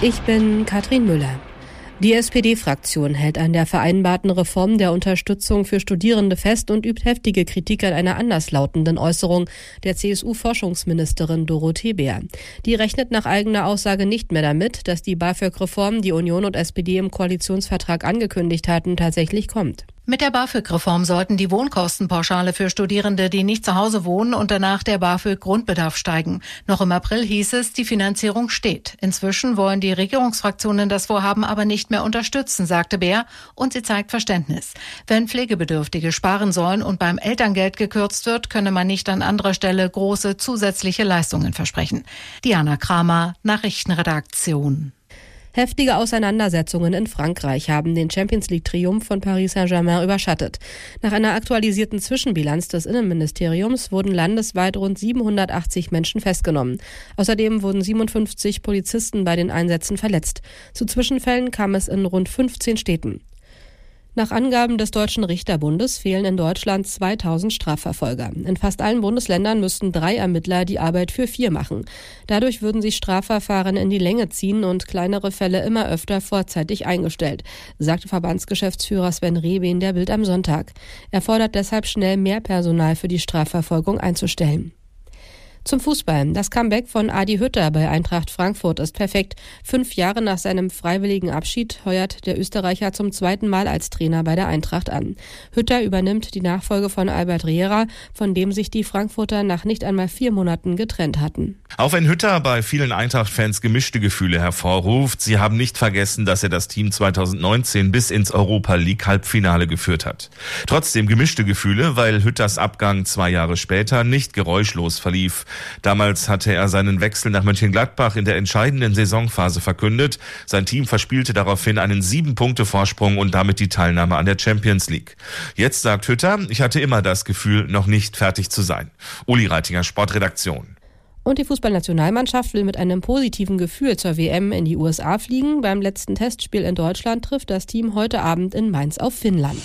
Ich bin Katrin Müller. Die SPD-Fraktion hält an der vereinbarten Reform der Unterstützung für Studierende fest und übt heftige Kritik an einer anderslautenden Äußerung der CSU-Forschungsministerin Dorothee Bär. Die rechnet nach eigener Aussage nicht mehr damit, dass die BAföG-Reform, die Union und SPD im Koalitionsvertrag angekündigt hatten, tatsächlich kommt. Mit der BAföG-Reform sollten die Wohnkostenpauschale für Studierende, die nicht zu Hause wohnen, und danach der BAföG-Grundbedarf steigen. Noch im April hieß es, die Finanzierung steht. Inzwischen wollen die Regierungsfraktionen das Vorhaben aber nicht mehr unterstützen, sagte Bär, und sie zeigt Verständnis. Wenn Pflegebedürftige sparen sollen und beim Elterngeld gekürzt wird, könne man nicht an anderer Stelle große zusätzliche Leistungen versprechen. Diana Kramer, Nachrichtenredaktion. Heftige Auseinandersetzungen in Frankreich haben den Champions-League-Triumph von Paris Saint-Germain überschattet. Nach einer aktualisierten Zwischenbilanz des Innenministeriums wurden landesweit rund 780 Menschen festgenommen. Außerdem wurden 57 Polizisten bei den Einsätzen verletzt. Zu Zwischenfällen kam es in rund 15 Städten. Nach Angaben des Deutschen Richterbundes fehlen in Deutschland 2000 Strafverfolger. In fast allen Bundesländern müssten 3 Ermittler die Arbeit für 4 machen. Dadurch würden sich Strafverfahren in die Länge ziehen und kleinere Fälle immer öfter vorzeitig eingestellt, sagte Verbandsgeschäftsführer Sven Rehben der Bild am Sonntag. Er fordert deshalb schnell mehr Personal für die Strafverfolgung einzustellen. Zum Fußball. Das Comeback von Adi Hütter bei Eintracht Frankfurt ist perfekt. 5 Jahre nach seinem freiwilligen Abschied heuert der Österreicher zum 2. Mal als Trainer bei der Eintracht an. Hütter übernimmt die Nachfolge von Albert Riera, von dem sich die Frankfurter nach nicht einmal 4 Monaten getrennt hatten. Auch wenn Hütter bei vielen Eintracht-Fans gemischte Gefühle hervorruft, sie haben nicht vergessen, dass er das Team 2019 bis ins Europa-League-Halbfinale geführt hat. Trotzdem gemischte Gefühle, weil Hütters Abgang 2 Jahre später nicht geräuschlos verlief. Damals hatte er seinen Wechsel nach Mönchengladbach in der entscheidenden Saisonphase verkündet. Sein Team verspielte daraufhin einen 7-Punkte-Vorsprung und damit die Teilnahme an der Champions League. Jetzt sagt Hütter, ich hatte immer das Gefühl, noch nicht fertig zu sein. Uli Reitinger, Sportredaktion. Und die Fußballnationalmannschaft will mit einem positiven Gefühl zur WM in die USA fliegen. Beim letzten Testspiel in Deutschland trifft das Team heute Abend in Mainz auf Finnland.